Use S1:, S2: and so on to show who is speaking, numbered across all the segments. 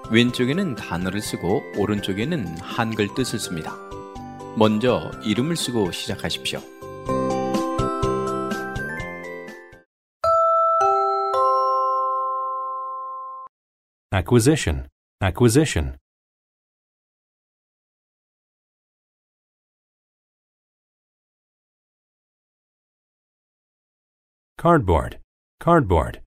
S1: 왼쪽에는 단어를 쓰고 오른쪽에는 한글 뜻을 씁니다. 먼저 이름을 쓰고 시작하십시오.
S2: acquisition, acquisition. cardboard, cardboard.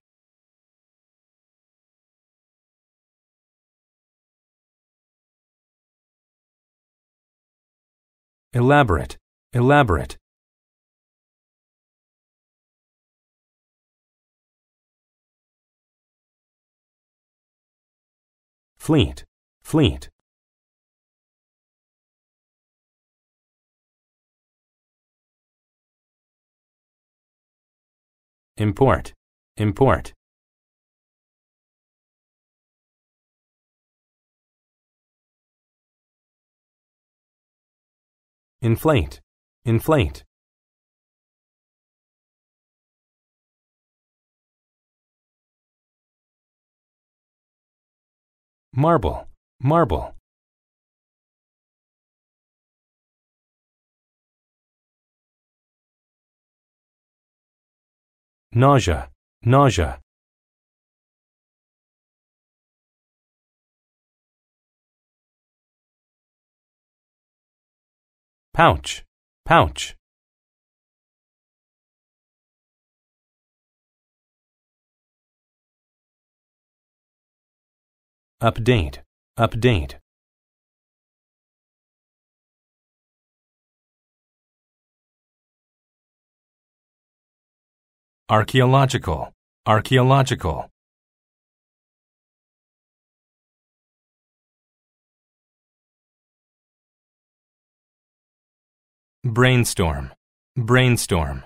S2: elaborate, elaborate. fleet, fleet. import, import. inflate, inflate. marble, marble. nausea, nausea. pouch, pouch. update, update. archaeological, archaeological. brainstorm, brainstorm.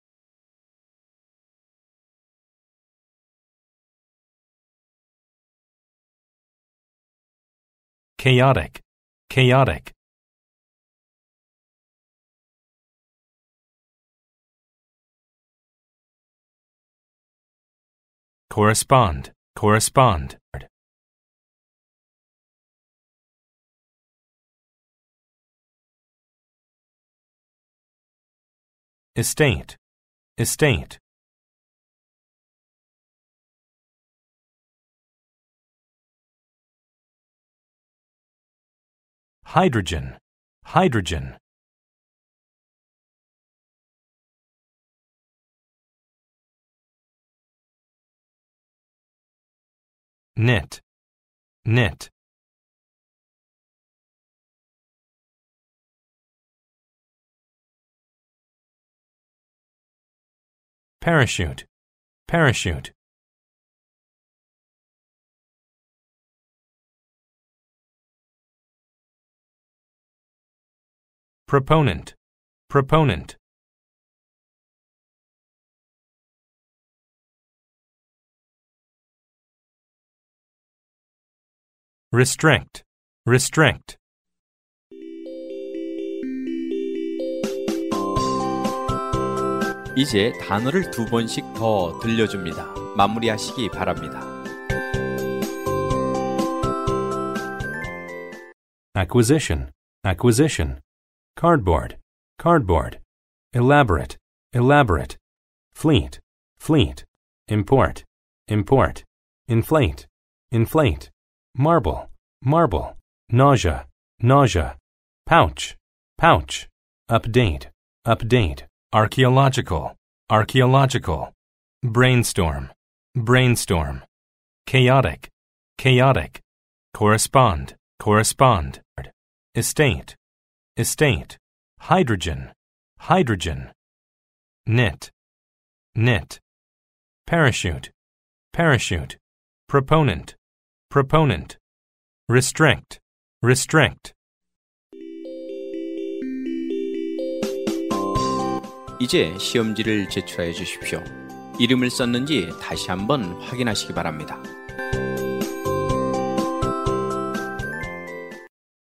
S2: chaotic, chaotic. correspond, correspond. estate, estate. hydrogen, hydrogen. knit, knit. parachute, parachute. proponent, proponent. restrict, restrict.
S1: 이제 단어를 2번씩 더 들려줍니다. 마무리하시기 바랍니다.
S2: acquisition, acquisition. cardboard, cardboard. elaborate, elaborate. fleet, fleet. import, import. inflate, inflate. marble, marble. nausea, nausea. pouch, pouch. update, update. archaeological, archaeological. brainstorm, brainstorm. chaotic, chaotic. correspond, correspond. estate, estate. hydrogen, hydrogen. knit, knit. parachute, parachute. proponent, proponent. restrict, restrict.
S1: 이제 시험지를 제출하여 주십시오. 이름을 썼는지 다시 한번 확인하시기 바랍니다.